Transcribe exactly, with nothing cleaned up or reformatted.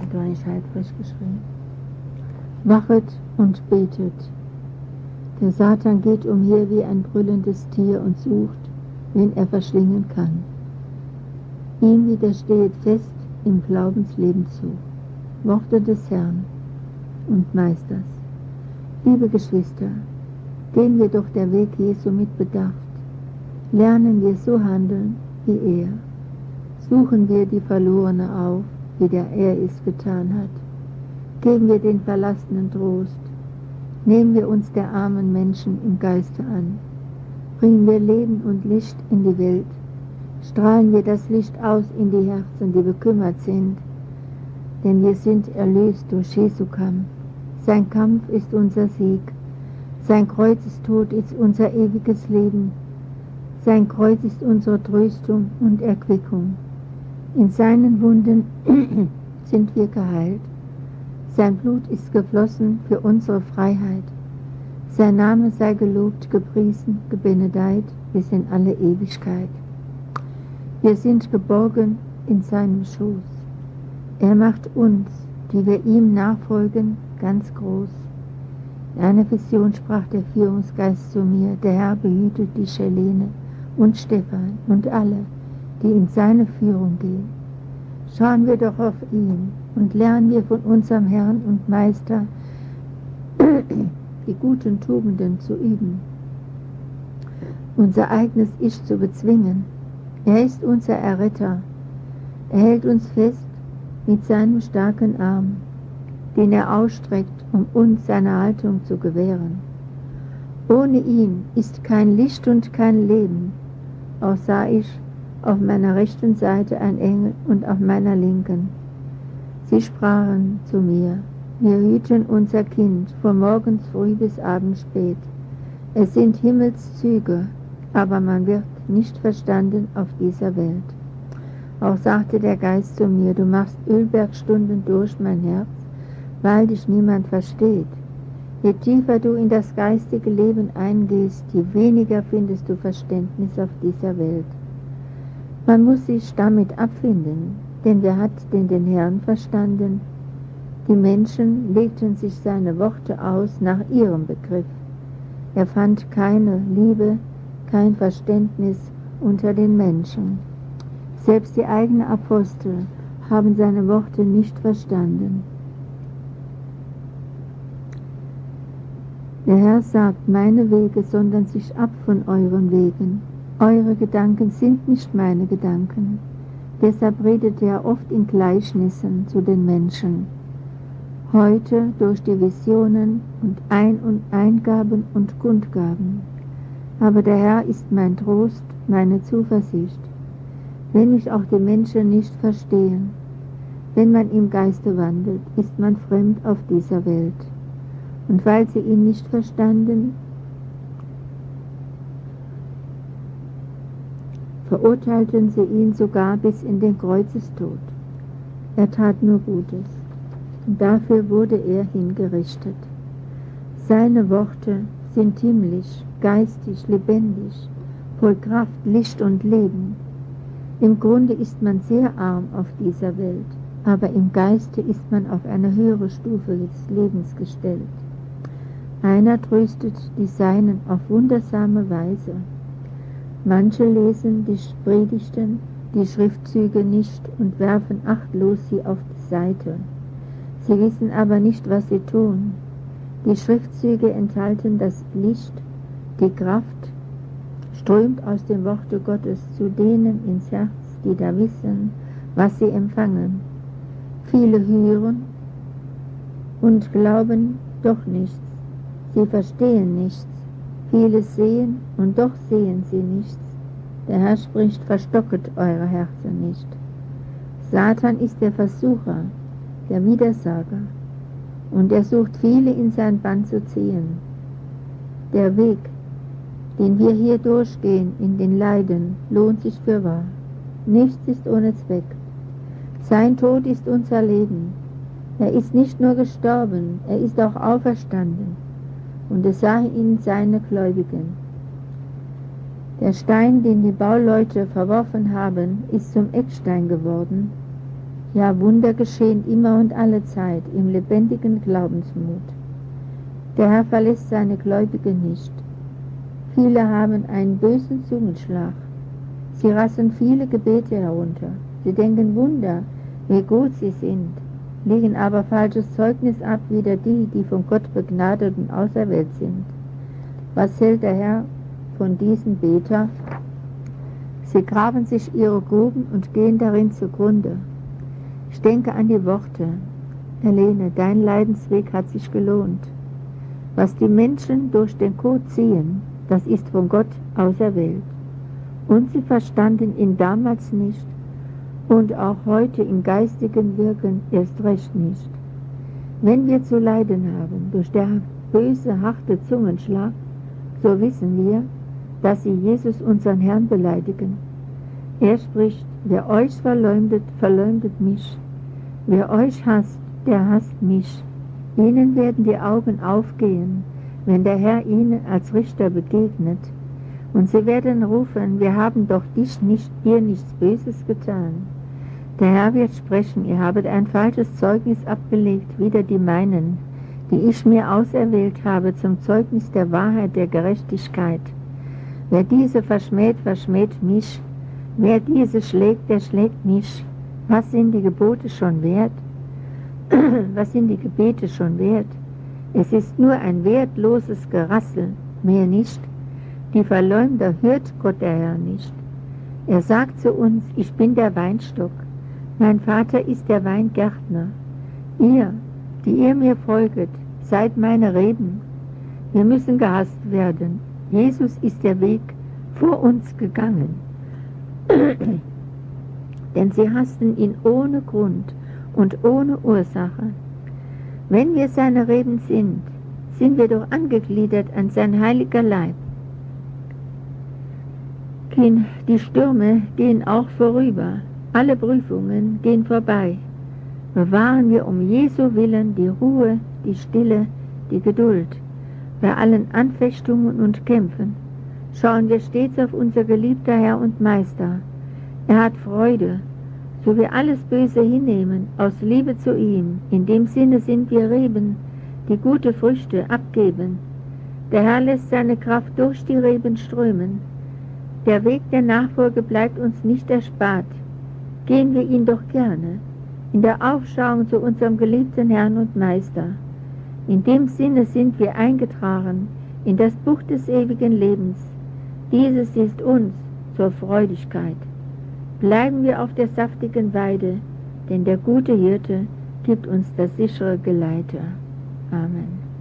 Da habe ich halt frisch geschrieben. Wachet und betet. Der Satan geht umher wie ein brüllendes Tier und sucht, wen er verschlingen kann. Ihm widerstehet fest im Glaubensleben zu. Worte des Herrn und Meisters. Liebe Geschwister, gehen wir doch der Weg Jesu mit Bedacht. Lernen wir so handeln wie er. Suchen wir die Verlorene auf, wie der er es getan hat. Geben wir den Verlassenen Trost. Nehmen wir uns der armen Menschen im Geiste an. Bringen wir Leben und Licht in die Welt. Strahlen wir das Licht aus in die Herzen, die bekümmert sind. Denn wir sind erlöst durch Jesu Kampf. Sein Kampf ist unser Sieg. Sein Kreuzestod ist unser ewiges Leben. Sein Kreuz ist unsere Tröstung und Erquickung. In seinen Wunden sind wir geheilt. Sein Blut ist geflossen für unsere Freiheit. Sein Name sei gelobt, gepriesen, gebenedeit bis in alle Ewigkeit. Wir sind geborgen in seinem Schoß. Er macht uns, die wir ihm nachfolgen, ganz groß. In einer Vision sprach der Führungsgeist zu mir, der Herr behütet die Schelene und Stephan und alle, die in seine Führung gehen. Schauen wir doch auf ihn und lernen wir von unserem Herrn und Meister, die guten Tugenden zu üben, unser eigenes Ich zu bezwingen. Er ist unser Erretter. Er hält uns fest mit seinem starken Arm, den er ausstreckt, um uns seine Haltung zu gewähren. Ohne ihn ist kein Licht und kein Leben. Auch sah ich auf meiner rechten Seite ein Engel und auf meiner linken. Sie sprachen zu mir, wir hüten unser Kind von morgens früh bis abends spät. Es sind Himmelszüge, aber man wird nicht verstanden auf dieser Welt. Auch sagte der Geist zu mir, du machst Ölbergstunden durch, mein Herz, weil dich niemand versteht. Je tiefer du in das geistige Leben eingehst, je weniger findest du Verständnis auf dieser Welt. Man muss sich damit abfinden, denn wer hat denn den Herrn verstanden? Die Menschen legten sich seine Worte aus nach ihrem Begriff. Er fand keine Liebe, kein Verständnis unter den Menschen. Selbst die eigenen Apostel haben seine Worte nicht verstanden. Der Herr sagt, meine Wege sondern sich ab von euren Wegen. Eure Gedanken sind nicht meine Gedanken. Deshalb redet er oft in Gleichnissen zu den Menschen. Heute durch die Visionen und Ein- und Eingaben und Kundgaben. Aber der Herr ist mein Trost, meine Zuversicht. Wenn mich auch die Menschen nicht verstehen, wenn man im Geiste wandelt, ist man fremd auf dieser Welt. Und weil sie ihn nicht verstanden, verurteilten sie ihn sogar bis in den Kreuzestod. Er tat nur Gutes, und dafür wurde er hingerichtet. Seine Worte sind himmlisch, geistig, lebendig, voll Kraft, Licht und Leben. Im Grunde ist man sehr arm auf dieser Welt, aber im Geiste ist man auf eine höhere Stufe des Lebens gestellt. Einer tröstet die Seinen auf wundersame Weise. Manche lesen die Predigten, die Schriftzüge nicht und werfen achtlos sie auf die Seite. Sie wissen aber nicht, was sie tun. Die Schriftzüge enthalten das Licht, die Kraft, strömt aus dem Worte Gottes zu denen ins Herz, die da wissen, was sie empfangen. Viele hören und glauben doch nichts. Sie verstehen nichts. Viele sehen und doch sehen sie nichts. Der Herr spricht, verstocket eure Herzen nicht. Satan ist der Versucher, der Widersager, und er sucht viele in sein Bann zu ziehen. Der Weg, den wir hier durchgehen in den Leiden, lohnt sich fürwahr. Nichts ist ohne Zweck. Sein Tod ist unser Leben. Er ist nicht nur gestorben, er ist auch auferstanden. Und es sahen ihn seine Gläubigen. Der Stein, den die Bauleute verworfen haben, ist zum Eckstein geworden. Ja, Wunder geschehen immer und alle Zeit im lebendigen Glaubensmut. Der Herr verlässt seine Gläubigen nicht. Viele haben einen bösen Zungenschlag. Sie rassen viele Gebete herunter. Sie denken Wunder, wie gut sie sind, legen aber falsches Zeugnis ab, wider die, die von Gott begnadet und auserwählt sind. Was hält der Herr von diesen Beter? Sie graben sich ihre Gruben und gehen darin zugrunde. Ich denke an die Worte: Helene, dein Leidensweg hat sich gelohnt. Was die Menschen durch den Kot ziehen, das ist von Gott auserwählt. Und sie verstanden ihn damals nicht und auch heute im geistigen Wirken erst recht nicht. Wenn wir zu leiden haben durch der böse, harte Zungenschlag, so wissen wir, dass sie Jesus, unseren Herrn, beleidigen. Er spricht: Wer euch verleumdet, verleumdet mich. Wer euch hasst, der hasst mich. Ihnen werden die Augen aufgehen, wenn der Herr ihnen als Richter begegnet. Und sie werden rufen: Wir haben doch dich nicht, dir nichts Böses getan. Der Herr wird sprechen: Ihr habet ein falsches Zeugnis abgelegt, wider die meinen, die ich mir auserwählt habe zum Zeugnis der Wahrheit, der Gerechtigkeit. Wer diese verschmäht, verschmäht mich. Wer diese schlägt, der schlägt mich. Was sind die Gebote schon wert? Was sind die Gebete schon wert? Es ist nur ein wertloses Gerassel, mehr nicht. Die Verleumder hört Gott der Herr nicht. Er sagt zu uns: Ich bin der Weinstock, mein Vater ist der Weingärtner. Ihr, die ihr mir folget, seid meine Reben. Wir müssen gehasst werden. Jesus ist der Weg vor uns gegangen. Denn sie hassten ihn ohne Grund und ohne Ursache. Wenn wir seine Reben sind, sind wir doch angegliedert an sein heiliger Leib. Die Stürme gehen auch vorüber, alle Prüfungen gehen vorbei. Bewahren wir um Jesu willen die Ruhe, die Stille, die Geduld. Bei allen Anfechtungen und Kämpfen schauen wir stets auf unser geliebter Herr und Meister. Er hat Freude, so wir alles Böse hinnehmen, aus Liebe zu ihm. In dem Sinne sind wir Reben, die gute Früchte abgeben. Der Herr lässt seine Kraft durch die Reben strömen. Der Weg der Nachfolge bleibt uns nicht erspart. Gehen wir ihn doch gerne, in der Aufschauung zu unserem geliebten Herrn und Meister. In dem Sinne sind wir eingetragen in das Buch des ewigen Lebens. Dieses ist uns zur Freudigkeit. Bleiben wir auf der saftigen Weide, denn der gute Hirte gibt uns das sichere Geleite. Amen.